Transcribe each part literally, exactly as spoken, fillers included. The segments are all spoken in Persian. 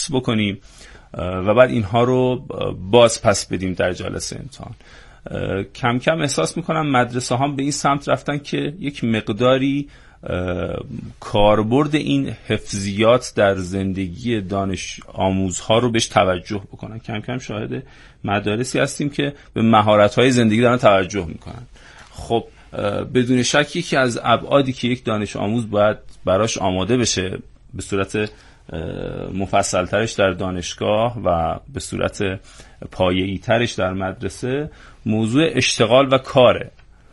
حفظ بکنیم و بعد اینها رو باز پس بدیم در جلسه امتحان. کم کم احساس میکنم مدرسه هم به این سمت رفتن که یک مقداری کاربرد این حفظیات در زندگی دانش آموزها رو بهش توجه بکنن. کم کم شاهد مدارسی هستیم که به مهارت‌های زندگی دارن توجه میکنن. خب بدون شک یکی از ابعادی که یک دانش آموز باید براش آماده بشه به صورت مفصل ترش در دانشگاه و به صورت پایه‌ای ترش در مدرسه موضوع اشتغال و کاره.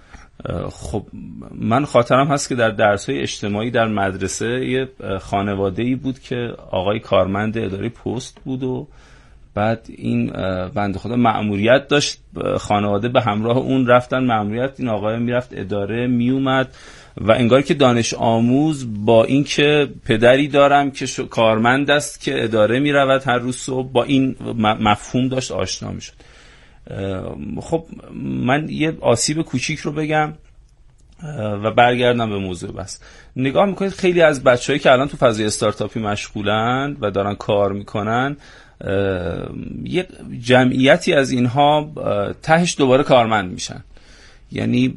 خب من خاطرم هست که در درس‌های اجتماعی در مدرسه یه خانواده‌ای بود که آقای کارمند اداره پست بود و بعد این بنده خدا مأموریت داشت، خانواده به همراه اون رفتن مأموریت، این آقای میرفت اداره میومد و انگار که دانش آموز با این که پدری دارم که کارمند است که اداره میرود هر روز صبح با این مفهوم داشت آشنا میشد. خب من یه آسیب کوچیک رو بگم و برگردم به موضوع بس. نگاه میکنید خیلی از بچه‌هایی که الان تو فضای استارتاپی مشغولن و دارن کار میکنن، یه جمعیتی از اینها تهش دوباره کارمند میشن. یعنی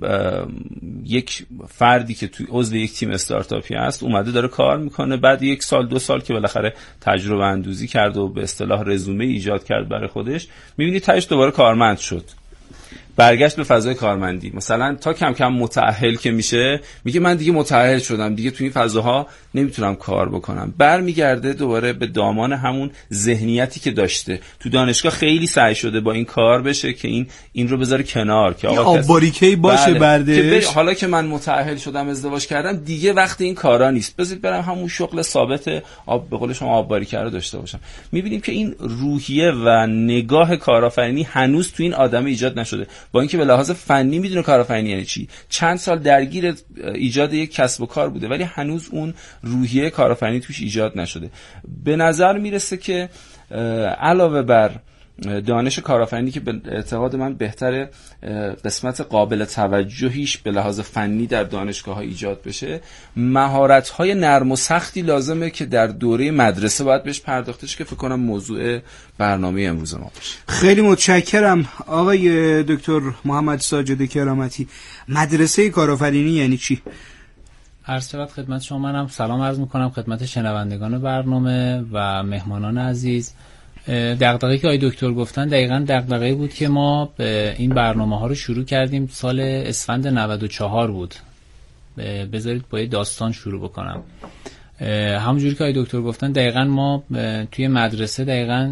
یک فردی که توی عضو یک تیم استارتاپی هست اومده داره کار میکنه، بعد یک سال دو سال که بالاخره تجربه اندوزی کرد و به اصطلاح رزومه ایجاد کرد برای خودش، میبینی تهش دوباره کارمند شد، برگشت به فضای کارمندی. مثلا تا کم کم متأهل که میشه میگه من دیگه متأهل شدم، دیگه توی این فضاها نمیتونم کار بکنم، برمیگرده دوباره به دامان همون ذهنیتی که داشته. تو دانشگاه خیلی سعی شده با این کار بشه که این این رو بذاره کنار که آقا آب باریکه‌ای باشه بردش، که حالا که من متأهل شدم ازدواج کردم دیگه وقت این کارا نیست، بذارید برم همون شغل ثابت آب به قول شما آب باریکه رو داشته باشم. میبینیم که این روحیه و نگاه کارآفرینی هنوز تو این آدم ایجاد نشده، با اینکه به لحاظ فنی میدونه کارآفرینی یعنی چی، چند سال درگیر ایجاد یک کسب و کار بوده، ولی هنوز اون روحیه کارآفرینی توش ایجاد نشده. به نظر میرسه که علاوه بر دانش کارآفرینی که به اعتقاد من بهتره قسمت قابل توجهیش به لحاظ فنی در دانشگاه‌ها ایجاد بشه، مهارت‌های نرم و سختی لازمه که در دوره مدرسه باید بهش پرداختش که فکر کنم موضوع برنامه امروز ما باشه. خیلی متشکرم آقای دکتر محمد ساجد کرامتی. مدرسه کارآفرینی یعنی چی؟ عرض شود خدمت شما. منم سلام عرض می‌کنم خدمت شنوندگان برنامه و مهمانان عزیز. دغدغه‌ای که آقای دکتر گفتن دقیقاً دغدغه‌ای بود که ما این برنامه‌ها رو شروع کردیم سال اسفند نود و چهار بود. بذارید با یه داستان شروع بکنم. همونجوری که آقای دکتر گفتن دقیقاً ما توی مدرسه دقیقاً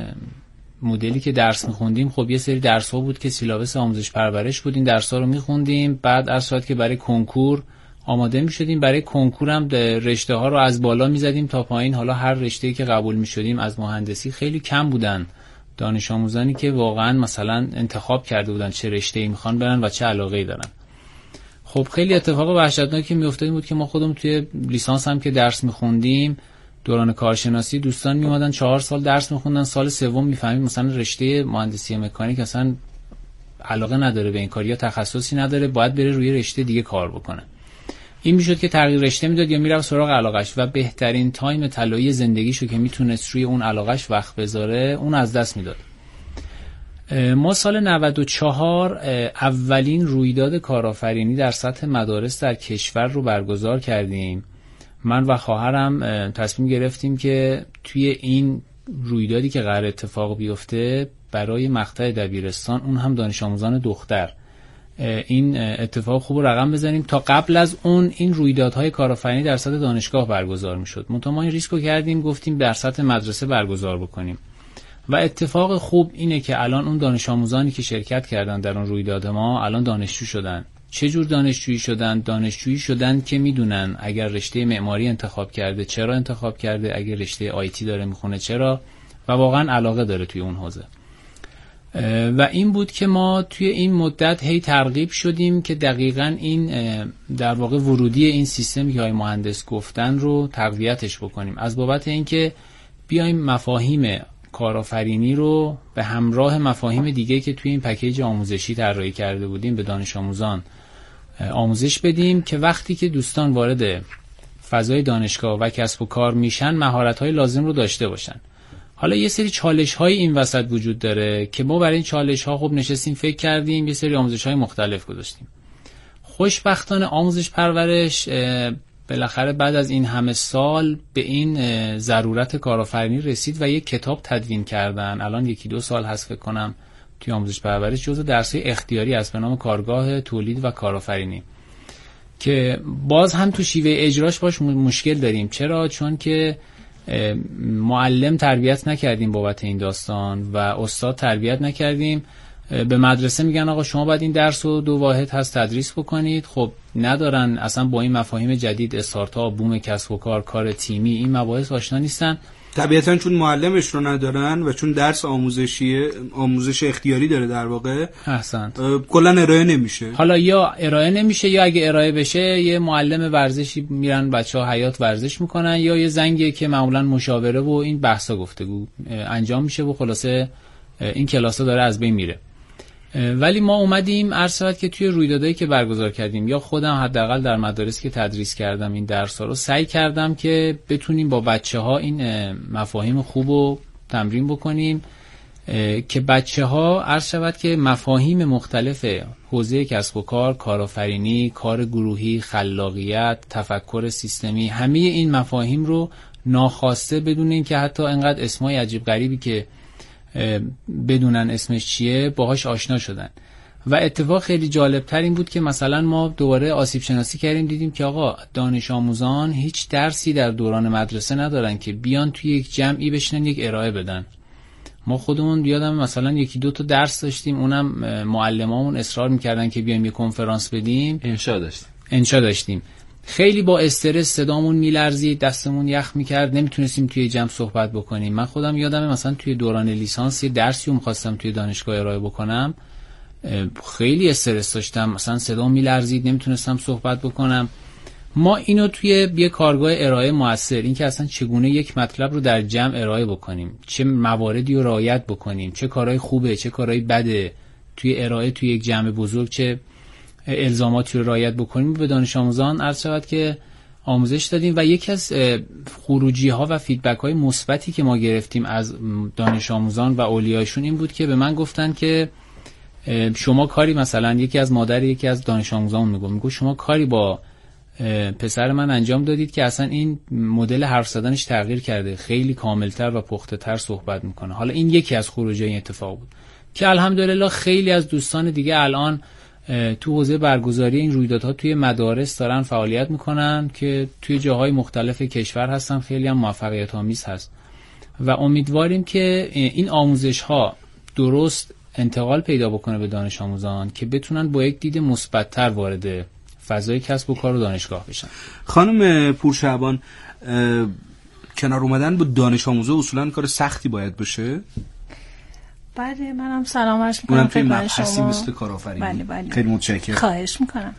مدلی که درس می‌خوندیم، خب یه سری درس‌ها بود که سیلابس آموزش پرورش بود، این درس‌ها رو می‌خوندیم، بعد از صورت که برای کنکور آماده می شدیم، برای کنکور هم رشته ها رو از بالا می زدیم تا پایین. حالا هر رشته‌ای که قبول می شدیم، از مهندسی خیلی کم بودن دانش آموزانی که واقعا مثلا انتخاب کرده بودن چه رشته‌ای میخوان برن و چه علاقه‌ای دارن. خب خیلی اتفاق وحشتناکی می افتاد بود که ما خودمون توی لیسانس هم که درس می خوندیم، دوران کارشناسی دوستان می اومدن چهار سال درس می خوندن، سال سوم می فهمیم مثلا رشته مهندسی مکانیک اصلا علاقه نداره به این کار یا تخصصی نداره، باید بره روی رشته دیگه کار بکنه. این میشد که تغییر رشته میداد یا میرفت سراغ علاقش و بهترین تایم طلایی زندگیشو که میتونست روی اون علاقش وقت بذاره اون از دست میداد. ما سال نود و چهار اولین رویداد کارآفرینی در سطح مدارس در کشور رو برگزار کردیم. من و خواهرم تصمیم گرفتیم که توی این رویدادی که قرار اتفاق بیفته برای مقطع دبیرستان، اون هم دانش آموزان دختر، این اتفاق خوب رقم بزنیم. تا قبل از اون این رویدادهای کارآفرینی در سطح دانشگاه برگزار میشد، منتها ما این ریسکو کردیم گفتیم در سطح مدرسه برگزار بکنیم و اتفاق خوب اینه که الان اون دانش آموزانی که شرکت کردن در اون رویداد ما الان دانشجو شدن. چه جور دانشجویی شدن؟ دانشجویی شدن که میدونن اگر رشته معماری انتخاب کرده چرا انتخاب کرده، اگر رشته آیتی داره میخونه چرا، و واقعا علاقه داره توی اون حوزه. و این بود که ما توی این مدت هی ترغیب شدیم که دقیقاً این در واقع ورودی این سیستمی که های مهندس گفتن رو تقویتش بکنیم، از بابت اینکه بیایم مفاهیم کارآفرینی رو به همراه مفاهیم دیگه که توی این پکیج آموزشی طراحی کرده بودیم به دانش آموزان آموزش بدیم که وقتی که دوستان وارد فضای دانشگاه و کسب و کار میشن مهارت‌های لازم رو داشته باشن. حالا یه سری چالش‌های این وسط وجود داره که ما برای این چالش‌ها خب نشستیم فکر کردیم، یه سری آموزش‌های مختلف گذاشتیم. خوشبختانه آموزش پرورش بالاخره بعد از این همه سال به این ضرورت کارآفرینی رسید و یک کتاب تدوین کردن. الان یکی دو سال هست فکر کنم توی آموزش پرورش جزو درس‌های اختیاری است به نام کارگاه تولید و کارآفرینی که باز هم تو شیوه اجراش باش مشکل داریم. چرا؟ چون که معلم تربیت نکردیم بابت این داستان و استاد تربیت نکردیم. به مدرسه میگن آقا شما باید این درس رو دو واحد هست تدریس بکنید. خب ندارن اصلا با این مفاهیم جدید استارتاپ، بوم کسب و کار، کار تیمی، این مباحث آشنا نیستن. طبیعتاً چون معلمش رو ندارن و چون درس آموزشیه، آموزش اختیاری داره در واقع، احسنت، کلا ارائه نمیشه. حالا یا ارائه نمیشه یا اگه ارائه بشه یه معلم ورزشی میرن بچه‌ها حیات ورزش میکنن یا یه زنگی که معمولا مشاوره و این بحثا گفتگو انجام میشه و خلاصه این کلاسا داره از بین میره. ولی ما اومدیم عرض شد که توی رویدادهایی که برگزار کردیم یا خودم حداقل در مدارسی که تدریس کردم این درس‌ها رو سعی کردم که بتونیم با بچه‌ها این مفاهیم خوب رو تمرین بکنیم که بچه‌ها عرض شود که مفاهیم مختلف حوزه کسب و کار، کارآفرینی، کار گروهی، خلاقیت، تفکر سیستمی، همه این مفاهیم رو ناخواسته بدون اینکه حتی انقدر اسمای عجیب غریبی که بدونن اسمش چیه باهاش آشنا شدن. و اتفاق خیلی جالب تر این بود که مثلا ما دوباره آسیب شناسی کردیم، دیدیم که آقا دانش آموزان هیچ درسی در دوران مدرسه ندارن که بیان توی یک جمعی بشینن یک ارائه بدن. ما خودمون یادم مثلا یکی دو تا درس داشتیم، اونم معلمامون اصرار میکردن که بیایم یک کنفرانس بدیم. انشا داشتیم انشا داشتیم خیلی با استرس صدامون میلرزید، دستمون یخ میکرد، نمیتونستیم توی جمع صحبت بکنیم. من خودم یادمه مثلا توی دوران لیسانس یه درسی رو می‌خواستم توی دانشگاه ارائه بکنم، خیلی استرس داشتم، مثلا صدام میلرزید، نمیتونستم صحبت بکنم. ما اینو توی یه کارگاه ارائه موثر، این که اصلا چگونه یک مطلب رو در جمع ارائه بکنیم، چه مواردی رو رعایت بکنیم، چه کارهای خوبه چه کارهای بده توی ارائه توی یک جمع بزرگ، چه الزاماتی رو رعایت بکنیم، به دانش آموزان عرض شود که آموزش دادیم. و یکی از خروجی ها و فیدبک های مثبتی که ما گرفتیم از دانش آموزان و اولیایشون این بود که به من گفتن که شما کاری، مثلا یکی از مادر یکی از دانش آموزان میگه میگه شما کاری با پسر من انجام دادید که اصلا این مدل حرف زدنش تغییر کرده، خیلی کاملتر و پخته تر صحبت میکنه. حالا این یکی از خروجی این اتفاق بود که الحمدلله خیلی از دوستان دیگه الان تو حوزه برگزاری این رویدادها توی مدارس دارن فعالیت میکنن که توی جاهای مختلف کشور هستن، خیلی هم موفقیت آمیز هست و امیدواریم که این آموزش ها درست انتقال پیدا بکنه به دانش آموزان که بتونن با یک دید مثبت‌تر وارد فضای کسب و کار و دانشگاه بشن. خانم پورشعبان، کنار اومدن با دانش آموزا اصولا کار سختی باید باشه؟ بله، منم سلام عرض می‌کنم اونم توی مبحثی مثل کارآفرینی. بله بله. خیلی متشکرم. خواهش میکنم.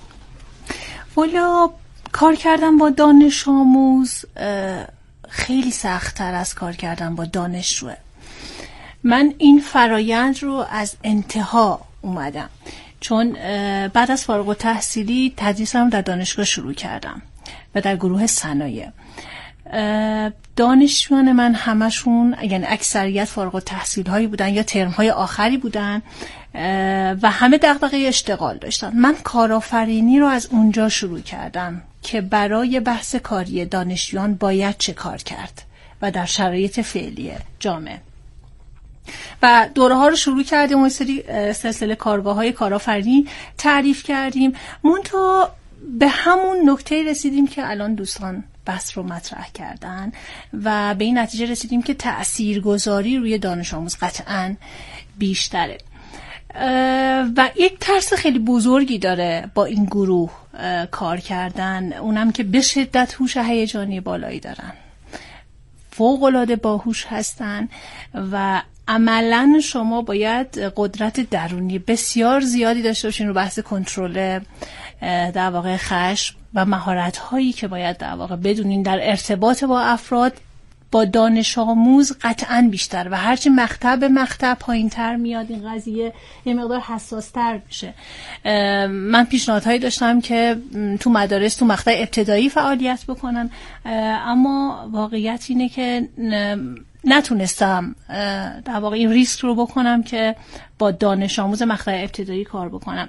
والا کار کردن با دانش آموز خیلی سخت‌تر از کار کردن با دانشجوه. من این فرایند رو از انتها اومدم، چون بعد از فارغ التحصیلی تدریسم در دانشگاه شروع کردم و در گروه صنایع. دانشجویان من همشون، یعنی اکثریت فارغ التحصیل هایی بودن یا ترم های آخری بودن و همه دغدغه اشتغال داشتن. من کارآفرینی رو از اونجا شروع کردم که برای بحث کاری دانشجویان باید چه کار کرد و در شرایط فعلی جامعه. و دوره ها رو شروع کردیم و سری سلسله کارگاه های کارآفرینی تعریف کردیم. منتها به همون نکته رسیدیم که الان دوستان بحث رو مطرح کردن و به این نتیجه رسیدیم که تأثیرگذاری روی دانش آموز قطعاً بیشتره و یک ترس خیلی بزرگی داره با این گروه کار کردن، اونم که به شدت هوش هیجانی بالایی دارن، فوق‌العاده باهوش هستن و عملاً شما باید قدرت درونی بسیار زیادی داشته باشین رو بحث کنترل در واقع خشم و مهارت هایی که باید در واقع بدونین در ارتباط با افراد، با دانش آموز قطعاً بیشتر و هرچی مقطع به مقطع پایین تر میاد این قضیه یه مقدار حساس تر میشه. من پیشنهادهایی داشتم که تو مدارس تو مقطع ابتدایی فعالیت بکنن، اما واقعیت اینه که نتونستم در واقع این ریسک رو بکنم که با دانش آموز مقطع ابتدایی کار بکنم.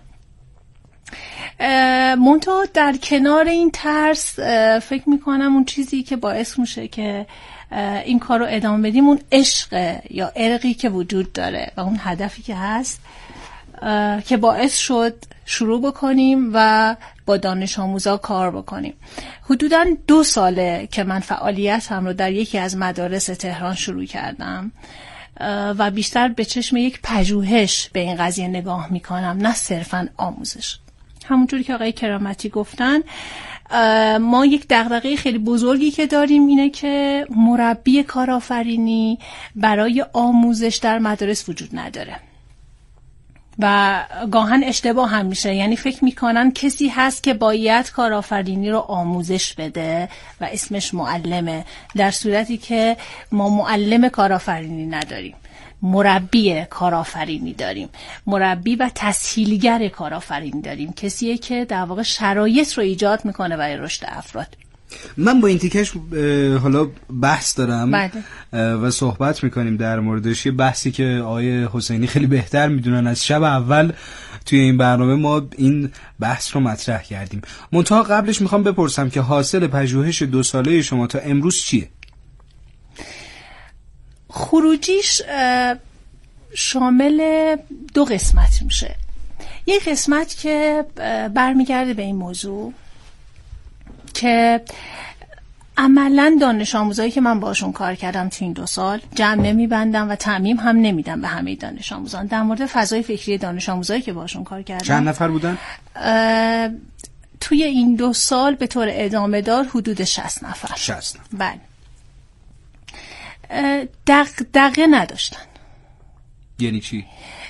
منتها در کنار این ترس فکر میکنم اون چیزی که باعث میشه که این کار رو ادامه بدیم اون عشق یا ارقی که وجود داره و اون هدفی که هست که باعث شد شروع بکنیم و با دانش آموزا کار بکنیم. حدوداً دو ساله که من فعالیتم رو در یکی از مدارس تهران شروع کردم و بیشتر به چشم یک پژوهش به این قضیه نگاه میکنم، نه صرفاً آموزش. همونجوری که آقای کرامتی گفتن، ما یک دغدغه خیلی بزرگی که داریم اینه که مربی کارآفرینی برای آموزش در مدارس وجود نداره و گاهن اشتباه هم میشه، یعنی فکر میکنن کسی هست که باید کارآفرینی رو آموزش بده و اسمش معلمه، در صورتی که ما معلم کارآفرینی نداریم، مربی کارآفرینی داریم، مربی و تسهیلگر کارآفرینی داریم، کسیه که در واقع شرایط رو ایجاد میکنه برای رشد افراد. من با این تیکش حالا بحث دارم بله. و صحبت میکنیم در موردش، یه بحثی که آقای حسینی خیلی بهتر میدونن. از شب اول توی این برنامه ما این بحث رو مطرح کردیم. منتها قبلش میخوام بپرسم که حاصل پژوهش دو ساله شما تا امروز چیه؟ خروجیش شامل دو قسمت میشه. یک قسمت که برمیگرده به این موضوع که عملاً دانش آموزایی که من باشون کار کردم تو این دو سال جمع نمیبندم و تعمیم هم نمیدم به همه دانش آموزان. در مورد فضای فکری دانش آموزایی که باشون کار کردم، چند نفر بودن؟ توی این دو سال به طور ادامه دار حدود شصت نفر. شصت نفر. بله. دغدغه نداشتن. یعنی چی؟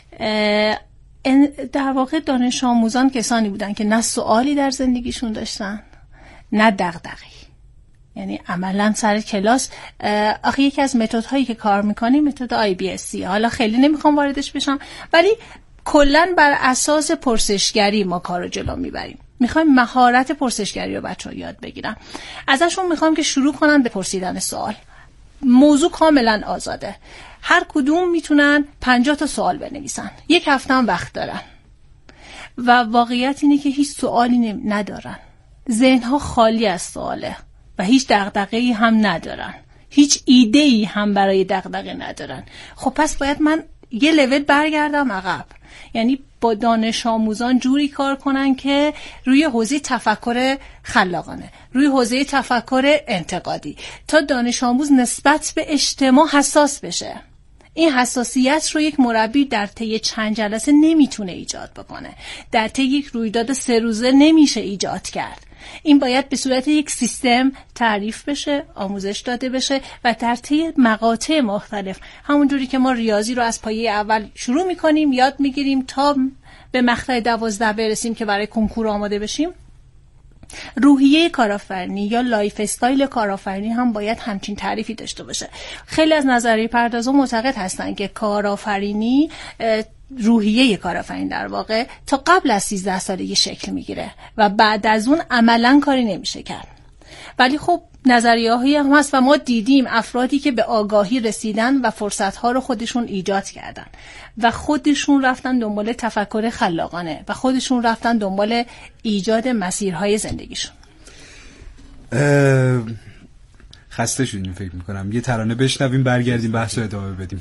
در واقع دانش آموزان کسانی بودن که نه سوالی در زندگیشون داشتن نه دغدغه‌ای. یعنی عملا سر کلاس آخه یکی از متدهایی که کار میکنیم متد آی بی اس سی، حالا خیلی نمیخوام واردش بشم، ولی کلا بر اساس پرسشگری ما کارو جلو میبریم. میخوایم مهارت پرسشگری رو بچه‌ها یاد بگیرن. ازشون میخوام که شروع کنن به پرسیدن سوال. موضوع کاملا آزاده، هر کدوم میتونن پنجاه تا سوال بنویسن، یک هفته هم وقت دارن و واقعیت اینه که هیچ سوالی ندارن، ذهنها خالی از سواله و هیچ دغدغه‌ای هم ندارن، هیچ ایده‌ای هم برای دغدغه ندارن. خب پس باید من یه لول برگردم عقب، یعنی با دانش آموزان جوری کار کنن که روی حوزه تفکر خلاقانه، روی حوزه تفکر انتقادی، تا دانش آموز نسبت به اجتماع حساس بشه. این حساسیت رو یک مربی در طی چند جلسه نمیتونه ایجاد بکنه، در طی یک رویداد سه روزه نمیشه ایجاد کرد. این باید به صورت یک سیستم تعریف بشه، آموزش داده بشه و در طی مقاطع مختلف، همونجوری که ما ریاضی رو از پایه اول شروع میکنیم یاد میگیریم تا به مقطع دوازده برسیم که برای کنکور آماده بشیم، روحیه کارآفرینی یا لایف استایل کارآفرینی هم باید همچین تعریفی داشته باشه. خیلی از نظریه پردازان معتقد هستن که کارآفرینی، روحیه کارآفرین در واقع تا قبل از سیزده سالگی شکل میگیره و بعد از اون عملاً کاری نمیشه کرد. ولی خب نظریه‌هایی هم هست و ما دیدیم افرادی که به آگاهی رسیدن و فرصت‌ها رو خودشون ایجاد کردن و خودشون رفتن دنبال تفکر خلاقانه و خودشون رفتن دنبال ایجاد مسیرهای زندگیشون. خسته شدیم فکر میکنم، یه ترانه بشنویم برگردیم بحث رو ادامه بدیم.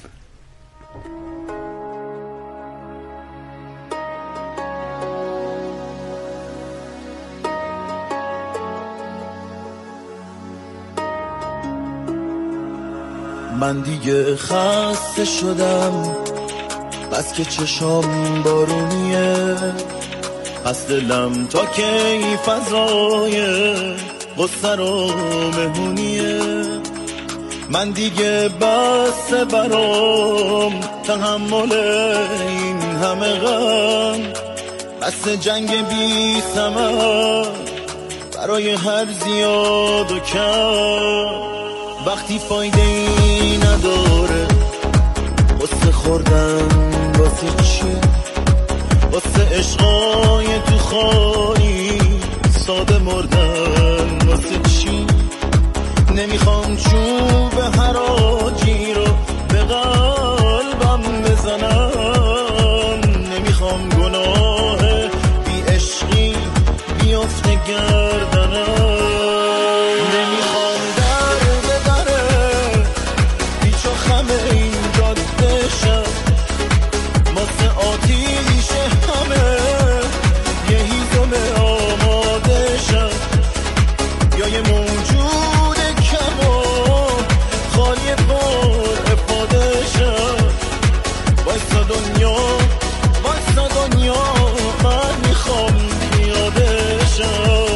من دیگه خسته شدم، بس که چشام بارونیه، پس دلم تا کی فضای غصه رو مهونیه. من دیگه بس برام تحمل این همه غم، بس جنگ بی ثمر برای هر زیاد و کم. وقتی فایده ای نداره واسه خوردن، واسه چی؟ واسه عشقای تو خالی ساده مردن، واسه چی؟ نمیخوام چوب حراجی گردنم. نمیخوام در به دره پیچ و خم این جاده شم، واسه آتیش همه یه هیزم آماده شم، یا یه موجود کم و خالی پر افاده شم. وایسا دنیا وایسا دنیا من میخوام پیاده شم.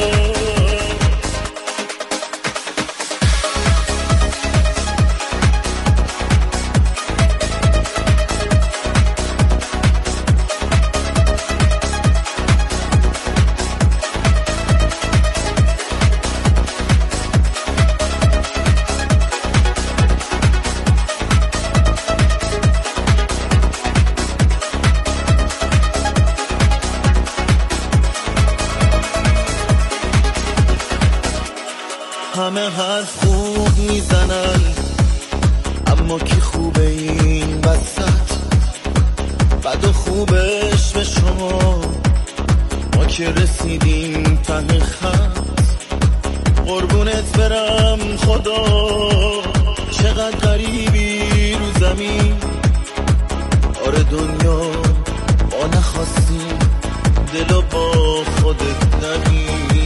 همه حرف خوب میزنن اما کی خوبه این وسط؟ بد و خوبش به شما ما که رسیدیم ته خط. قربونت برم خدا چقدر غریبی رو زمین. آره دنیا ما نخواستیم دلو با خودت نگیم.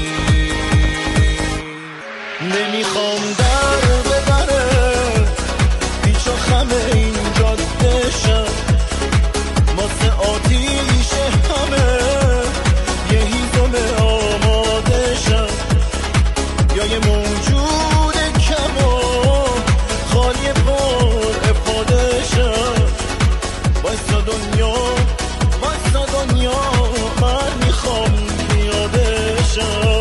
نمیخوام در به دره پیچ و خم این جاده شم، واسه آتیش همه یه هیزم آماده شم، یا یه موجود کم و خالی پر افاده شم. وایسا دنیا وایسا دنیا من میخوام پیاده شم.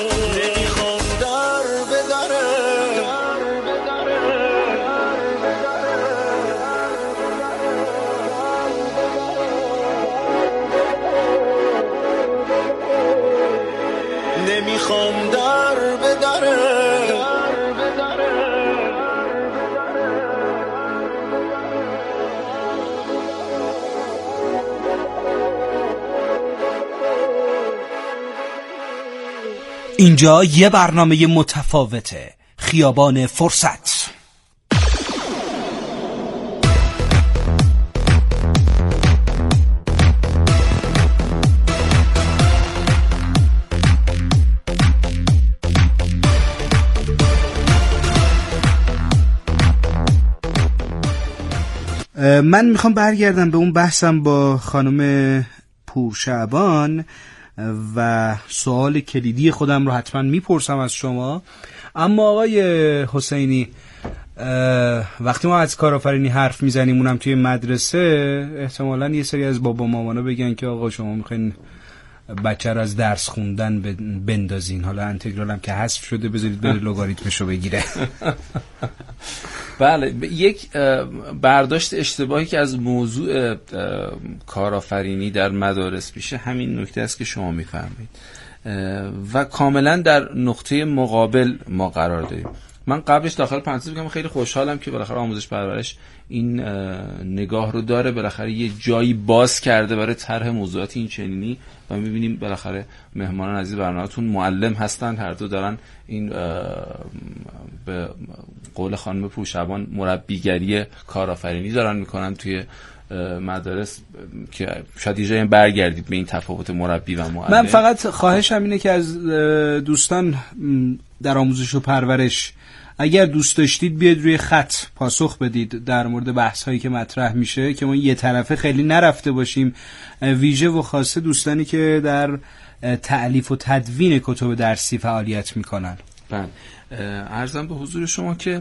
نمیخوام در به دره اینجا یه برنامه متفاوته، خیابان فرصت. من میخوام برگردم به اون بحثم با خانم پورشعبان و سوال کلیدی خودم رو حتما میپرسم از شما. اما آقای حسینی، وقتی ما از کارآفرینی حرف میزنیم اونم توی مدرسه، احتمالاً یه سری از بابا مامانا بگن که آقا شما میخواین بچه رو از درس خوندن بندازین، حالا انتگرال هم که حذف شده بذارید بره لگاریتمشو بگیره. بله، یک برداشت اشتباهی که از موضوع کارآفرینی در مدارس میشه همین نکته است که شما میفرمایید و کاملا در نقطه مقابل ما قرار داریم. من قبلش داخل پرانتز بگم خیلی خوشحالم که بالاخره آموزش پرورش این نگاه رو داره، بالاخره یه جایی باز کرده برای طرح موضوعات این چنینی و میبینیم بالاخره مهمانان عزیز برنامه‌تون معلم هستن، هر دو دارن این به قول خانم پورشعبان مربیگری کارآفرینی دارن میکنن توی مدارس که شاید یه جایی برگردید به این تفاوت مربی و معلم. من فقط خواهشم اینه که از دوستان در آموزش و پرورش اگر دوست داشتید بیاد روی خط پاسخ بدید در مورد بحث هایی که مطرح میشه، که ما یه طرفه خیلی نرفته باشیم، ویژه و خاصه دوستانی که در تألیف و تدوین کتب درسی فعالیت میکنن. بله، عرضم به حضور شما که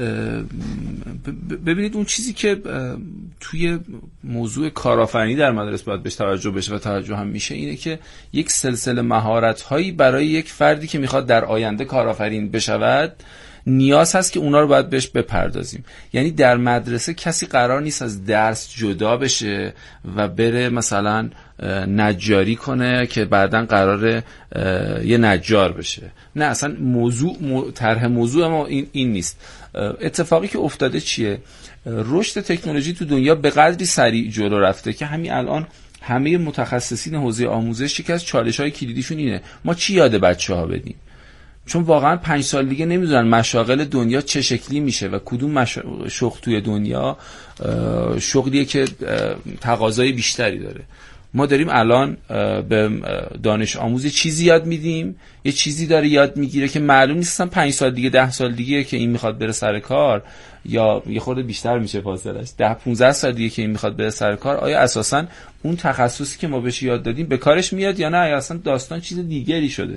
ببینید اون چیزی که توی موضوع کارآفرینی در مدارس باید بهش توجه بشه و توجه هم میشه اینه که یک سلسله مهارت‌هایی برای یک فردی که میخواد در آینده کارآفرین بشود نیاز هست که اونا رو باید بهش بپردازیم. یعنی در مدرسه کسی قرار نیست از درس جدا بشه و بره مثلا نجاری کنه که بعداً قراره یه نجار بشه. نه، اصلا موضوع طرح موضوع ما این, این نیست. اتفاقی که افتاده چیه؟ رشد تکنولوژی تو دنیا به قدری سریع جلو رفته که همین الان همه متخصصین حوزه آموزش یکی از چالش‌های کلیدیشون اینه ما چی یاد بچه‌ها بدیم، چون واقعا پنج سال دیگه نمیدونن مشاغل دنیا چه شکلی میشه و کدوم مش... شغل توی دنیا شغلیه که تقاضای بیشتری داره. ما داریم الان به دانش آموز چیزی یاد میدیم، یه چیزی داره یاد میگیره که معلوم نیستن پنج سال دیگه ده سال دیگه که این میخواد بره سر کار، یا یه خورده بیشتر میشه فاصلش، ده پونزده سال دیگه که این میخواد بره سر کار، آیا اساسا اون تخصصی که ما بهش یاد دادیم به کارش میاد یا نه، یا اصلا داستان چیز دیگری شده.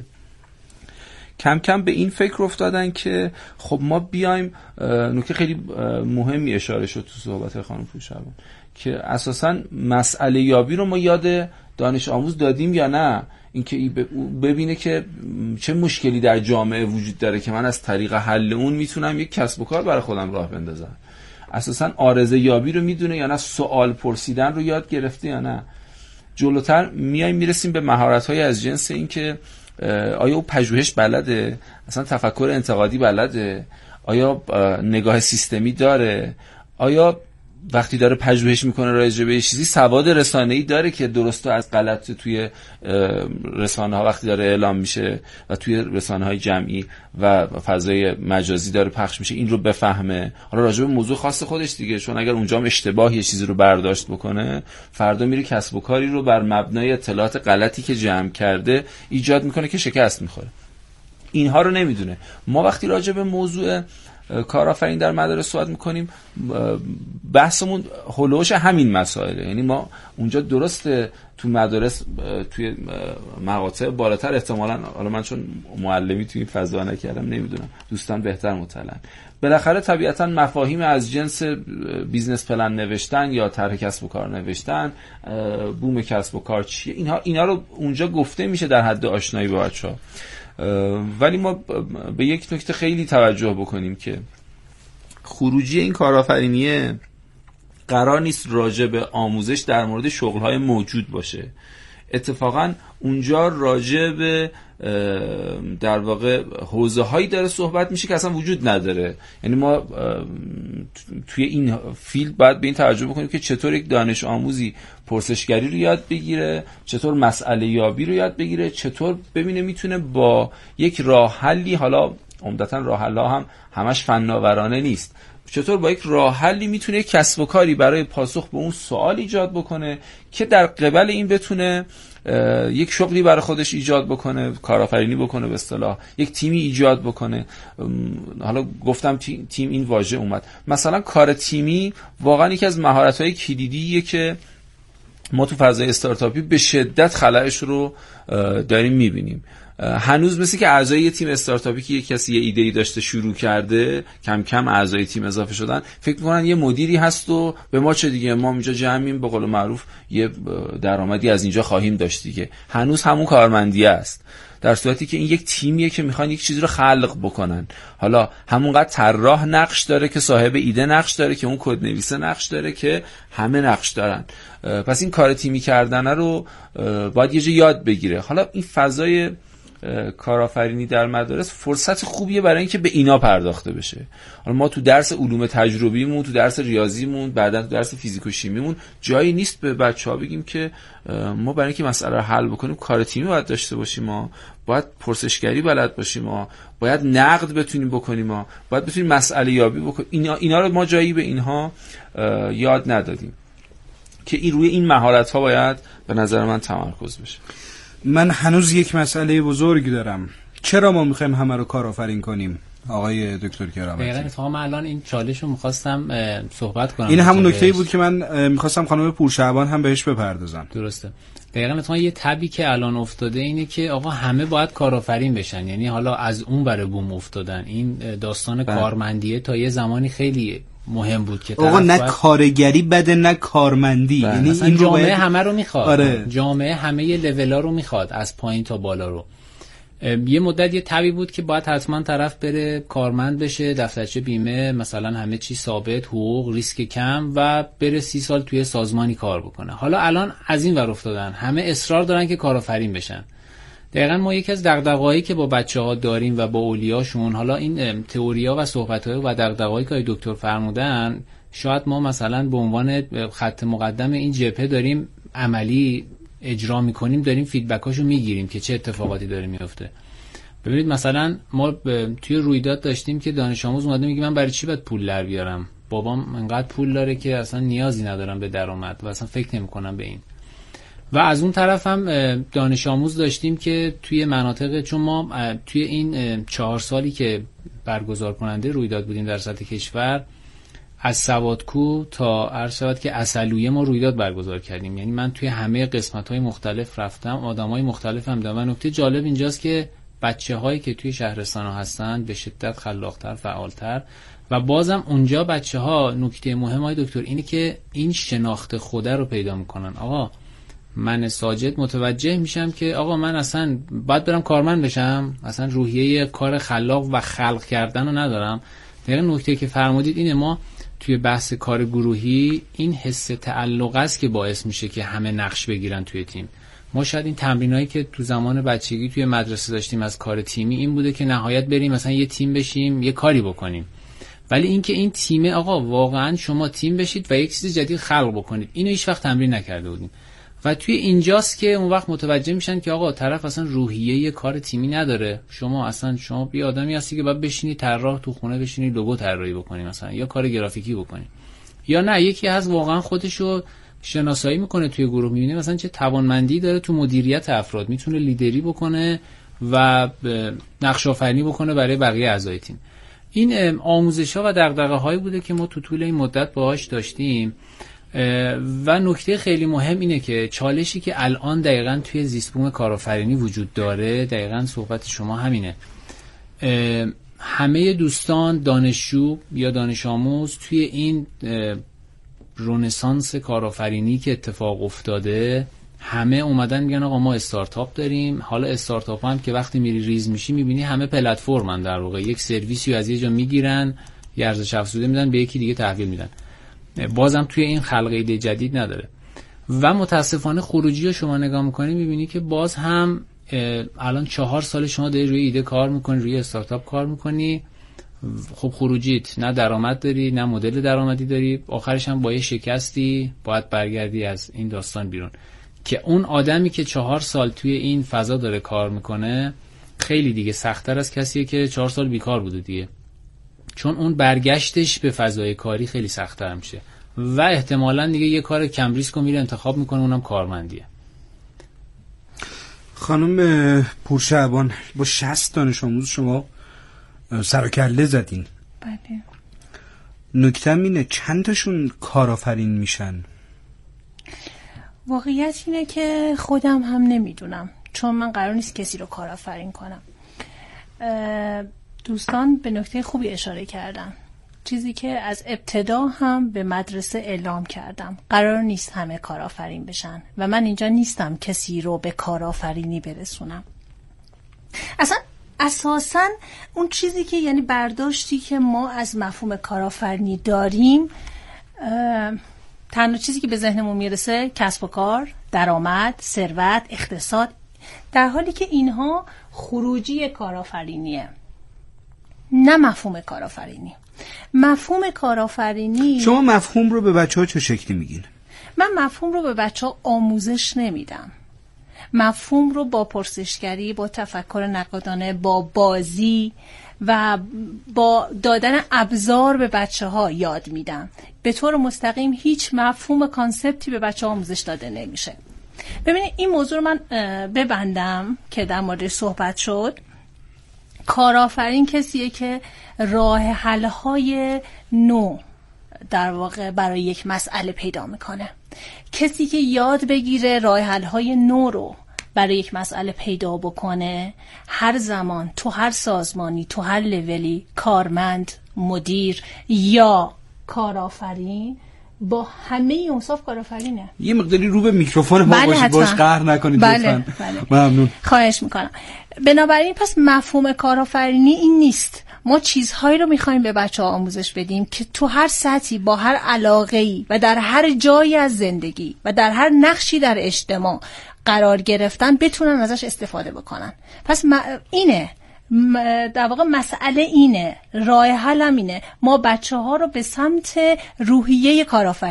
کم کم به این فکر افتادن که خب ما بیایم، نکته خیلی مهمی اشاره شد تو صحبت خانم پورشبان که اساسا مسئله یابی رو ما یاد دانش آموز دادیم یا نه، اینکه ببینه که چه مشکلی در جامعه وجود داره که من از طریق حل اون میتونم یک کسب و کار برای خودم راه بندازم. اساسا عارضه یابی رو میدونه یا نه، سوال پرسیدن رو یاد گرفته یا نه. جلوتر میایم میرسیم به مهارت‌های از جنس این که آیا او پژوهش بلده، اصلا تفکر انتقادی بلده، آیا نگاه سیستمی داره، آیا وقتی داره پژوهش میکنه راجع به چیزی سواد رسانه‌ای داره که درست و از غلط توی رسانه‌ها وقتی داره اعلام میشه و توی رسانه‌های جمعی و فضای مجازی داره پخش میشه این رو بفهمه. حالا راجع به موضوع خاص خودش دیگه، چون اگر اونجا هم اشتباه یه چیزی رو برداشت بکنه، فردا میره کسب و کاری رو بر مبنای اطلاعات غلطی که جمع کرده ایجاد میکنه که شکست میخوره. اینها رو نمیدونه. ما وقتی راجع به موضوع کارآفرین در مدارس صحبت میکنیم، بحثمون هولوش همین مسائله. یعنی ما اونجا درسته تو مدارس توی مقاطع بالاتر احتمالاً، حالا من چون معلمی توی این فضا نکردم نمیدونم، دوستان بهتر مطلعن، بالاخره طبیعتاً مفاهیم از جنس بیزنس پلن نوشتن یا طرح کسب و کار نوشتن، بوم کسب و کار چیه، اینها اینا رو اونجا گفته میشه در حد آشنایی با بچه‌ها. ولی ما به یک نکته خیلی توجه بکنیم که خروجی این کارآفرینیه قرار نیست راجع به آموزش در مورد شغل‌های موجود باشه. اتفاقاً اونجا راجع به در واقع حوزه‌هایی داره صحبت میشه که اصلا وجود نداره. یعنی ما توی این فیلد باید به این توجه بکنیم که چطور یک دانش آموزی پرسشگری رو یاد بگیره، چطور مسئله یابی رو یاد بگیره، چطور ببینه میتونه با یک راه حلی، حالا عمدتاً راه حل‌ها هم همش فناورانه نیست، چطور با یک راه حلی میتونه یک کسب و کاری برای پاسخ به اون سوال ایجاد بکنه که در قبال این بتونه یک شغلی برای خودش ایجاد بکنه، کارآفرینی بکنه، به اصطلاح یک تیمی ایجاد بکنه. حالا گفتم تیم این واژه اومد، مثلا کار تیمی واقعا یکی از مهارت‌های کلیدیه که ما تو فضای استارتاپی به شدت خلأش رو داریم میبینیم. هنوز مثل که اعضای یه تیم استارتاپی که یک کسی یه ایده‌ای داشته شروع کرده، کم کم اعضای تیم اضافه شدن، فکر می‌کنن یه مدیری هست و به ما چه دیگه، ما اینجا جمعیم، به قول معروف یه درآمدی از اینجا خواهیم داشت دیگه. هنوز همون کارمندیه است، در صورتی که این یک تیمیه که میخوان یک چیزی رو خلق بکنن. حالا همونقدر طراح نقش داره که صاحب ایده نقش داره که اون کدنویسه نقش داره که همه نقش دارن. پس این کار تیمی کردن رو باید یه جا یاد بگیره. حالا این فضای کارآفرینی در مدارس فرصت خوبیه برای اینکه به اینا پرداخته بشه. حالا ما تو درس علوم تجربیمون، تو درس ریاضیمون، بعداً تو درس فیزیک و شیمیمون جایی نیست به بچه‌ها بگیم که ما برای اینکه مسئله رو حل بکنیم کار تیمی باید داشته باشیم، ما باید پرسشگری بلد باشیم، ما باید نقد بتونیم بکنیم، ما باید بتونیم مسئله یابی بکنیم. اینا اینا رو ما جایی به اینها یاد ندادیم که این روی این مهارت‌ها باید به نظر من تمرکز بشه. من هنوز یک مسئله بزرگ دارم. چرا ما میخوایم همه رو کارآفرین کنیم آقای دکتر کرامتی؟ دقیقاً اتفاقا من الان این چالش رو می‌خواستم صحبت کنم. این همون نکته‌ای بود که من می‌خواستم خانم پورشبان هم بهش بپردازم. درسته. دقیقاً اتفاقا یه تبی که الان افتاده اینه که آقا همه باید کارآفرین بشن، یعنی حالا از اون بره بوم افتادن. این داستان بله. کارمندیه تا یه زمانی خیلی مهم بود که آقا نه باید... کارگری بده نه کارمندی، یعنی این جامعه باید... همه رو میخواد. آره. جامعه همه لولا رو میخواد، از پایین تا بالا رو. یه مدت یه تبی بود که باید حتما طرف بره کارمند بشه، دفترچه بیمه، مثلا همه چی ثابت، حقوق، ریسک کم، و بره سی سال توی سازمانی کار بکنه. حالا الان از این ور افتادن، همه اصرار دارن که کارآفرین بشن. دقیقاً ما یکی از دغدغه‌هایی که با بچه‌ها داریم و با اولیاشون، حالا این تئوریا و صحبت‌ها و دغدغه‌هایی که دکتر فرمودن، شاید ما مثلا به عنوان خط مقدم این جبهه داریم عملی اجرا میکنیم داریم فیدبکاشو میگیریم که چه اتفاقاتی داره میفته. ببینید مثلا ما توی رویداد داشتیم که دانش آموز اومده میگه من برای چی باید پول در بیارم، بابام انقدر پول داره که اصلا نیازی ندارم به درآمد و اصلا فکر نمیکنم به این. و از اون طرف هم دانش آموز داشتیم که توی مناطق، چون ما توی این چهار سالی که برگزار کننده رویداد بودیم در سطح کشور، از سوادکو تا عرض شود که عسلویه ما رویداد برگزار کردیم. یعنی من توی همه قسمت‌های مختلف رفتم، آدم‌های مختلف هم دیدم. و نکته جالب اینجاست که بچه‌هایی که توی شهرستان‌ها هستن به شدت خلاق‌تر، فعال‌تر، و بازم اونجا بچه‌ها نکته مهم های دکتر اینه که این شناخت خوده رو پیدا می‌کنن. آقا من ساجد متوجه میشم که آقا من اصلا باید برم کارمند بشم، اصلا روحیه کار خلاق و خلق کردن رو ندارم. دقیقا نکته که فرمودید اینه، ما توی بحث کار گروهی این حس تعلق است که باعث میشه که همه نقش بگیرن توی تیم. ما شاید این تمرینایی که تو زمان بچگی توی مدرسه داشتیم از کار تیمی این بوده که نهایت بریم مثلا یه تیم بشیم یه کاری بکنیم، ولی اینکه این تیم آقا واقعا شما تیم بشید و یک چیز جدید خلق بکنید، اینو هیچ وقت تمرین نکرده بودیم. و توی اینجاست که اون وقت متوجه میشن که آقا طرف اصلا روحیه یه کار تیمی نداره. شما اصلا شما یه آدمی هستی که باید بشینی طراح تو خونه بشینی لوگو طراحی بکنی مثلا، یا کار گرافیکی بکنی، یا نه یکی از واقعا خودشو شناسایی میکنه توی گروه، میبینه مثلا چه توانمندی داره تو مدیریت افراد، میتونه لیدری بکنه و نقش آفرینی بکنه برای بقیه اعضای تیم. این آموزش‌ها و دغدغه‌هایی بوده که ما تو طول این مدت باهاش داشتیم. و نکته خیلی مهم اینه که چالشی که الان دقیقاً توی زیست بوم کارآفرینی وجود داره، دقیقاً صحبت شما همینه. همه دوستان دانشجو یا دانش آموز توی این رنسانس کارآفرینی که اتفاق افتاده، همه اومدن میگن آقا ما استارتاپ داریم. حالا استارتاپ هم که وقتی میری ریز میشی میبینی همه پلتفرمن، در واقع یک سرویسی رو از یه جا میگیرن، یه ارزش افزوده میدن به یکی دیگه تحویل میدن. بازم توی این خلق ایده جدید نداره. و متاسفانه خروجی رو شما نگاه میکنی میبینی که باز هم الان چهار سال شما داری روی ایده کار میکنی، روی استارتاپ کار میکنی، خب خروجیت نه درآمد داری نه مدل درآمدی داری، آخرش هم با یه شکستی باید برگردی از این داستان بیرون. که اون آدمی که چهار سال توی این فضا داره کار میکنه خیلی دیگه سخت‌تر از کسیه که چهار سال بیکار بوده دیگه، چون اون برگشتش به فضای کاری خیلی سخت‌تر میشه و احتمالاً دیگه یه کار کم ریسک رو میره انتخاب میکنه، اونم کارمندیه. خانم پورشعبان، با شصت دانش آموز شما سر و کله زدین. بله. نکته‌م اینه چند تاشون کارآفرین میشن؟ واقعیت اینه که خودم هم نمیدونم، چون من قرار نیست کسی رو کارآفرین کنم. دوستان به نکته خوبی اشاره کردن، چیزی که از ابتدا هم به مدرسه اعلام کردم، قرار نیست همه کارآفرین بشن و من اینجا نیستم کسی رو به کارآفرینی برسونم. اصلا اساساً اون چیزی که یعنی برداشتی که ما از مفهوم کارآفرینی داریم، تنها چیزی که به ذهنمون میرسه کسب و کار، درآمد، ثروت، اقتصاد، در حالی که اینها خروجی کارآفرینیه، نه مفهوم کارآفرینی. مفهوم کارآفرینی، شما مفهوم رو به بچه‌ها چه شکلی میگین؟ من مفهوم رو به بچه‌ها آموزش نمیدم. مفهوم رو با پرسشگری، با تفکر نقادانه، با بازی و با دادن ابزار به بچه‌ها یاد میدم. به طور مستقیم هیچ مفهوم کانسپتی به بچه‌ها آموزش داده نمیشه. ببینید این موضوع رو من ببندم که در مورد صحبت شد. کارآفرین کسیه که راه حل‌های نو در واقع برای یک مسئله پیدا میکنه. کسی که یاد بگیره راه حل‌های نو رو برای یک مسئله پیدا بکنه، هر زمان تو هر سازمانی، تو هر لولی، کارمند، مدیر یا کارآفرین، با همه اوصاف کارآفرینه. یه مقداری رو به میکروفون ما بله باشید، باش قهر نکنید بله، لطفاً. بله. ممنون. خواهش میکنم. بنابراین پس مفهوم کارآفرینی این نیست. ما چیزهایی رو میخوایم به بچه‌ها آموزش بدیم که تو هر سطحی، با هر علاقه‌ای و در هر جایی از زندگی و در هر نقشی در اجتماع قرار گرفتن بتونن ازش استفاده بکنن. پس اینه در واقع مسئله، اینه راه حل هم اینه، ما بچه‌ها رو به سمت روحیه کارآفرینی